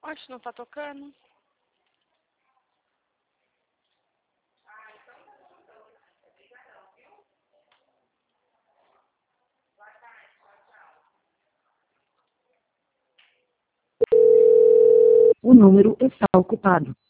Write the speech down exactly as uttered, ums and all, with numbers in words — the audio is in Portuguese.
Oxe, não tá tocando. O número está ocupado.